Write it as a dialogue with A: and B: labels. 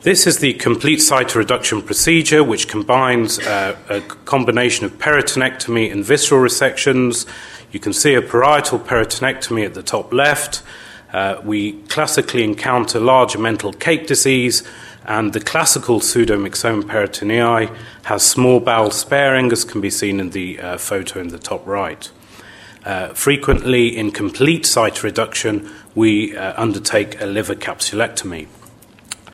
A: This is the complete cytoreduction procedure, which combines a combination of peritonectomy and visceral resections. You can see a parietal peritonectomy at the top left. We classically encounter large omental cake disease, and the classical pseudomyxoma peritonei has small bowel sparing, as can be seen in the photo in the top right. Frequently, in complete cytoreduction, we undertake a liver capsulectomy.